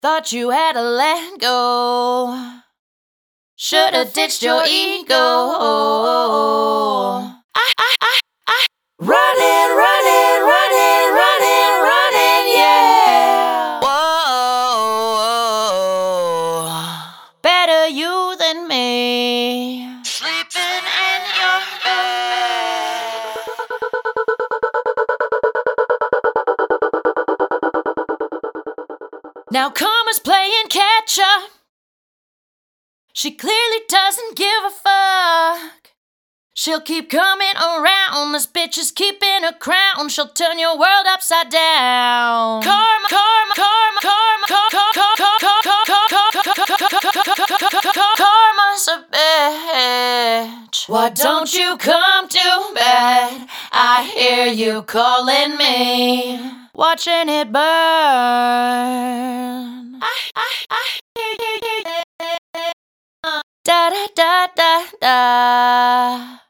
Thought you had to let go. Should've ditched your ego. Running, running, running, running, running, yeah. Whoa, better you than me. Sleeping in your bed. Now Karma's playing catch up. She clearly doesn't give a fuck. She'll keep coming around. This bitch is keeping her crown. She'll turn your world upside down. Karma, karma, karma, karma, karma's a bitch. Why don't you come to bed? I hear you calling me, watching it burn. Da da da da da.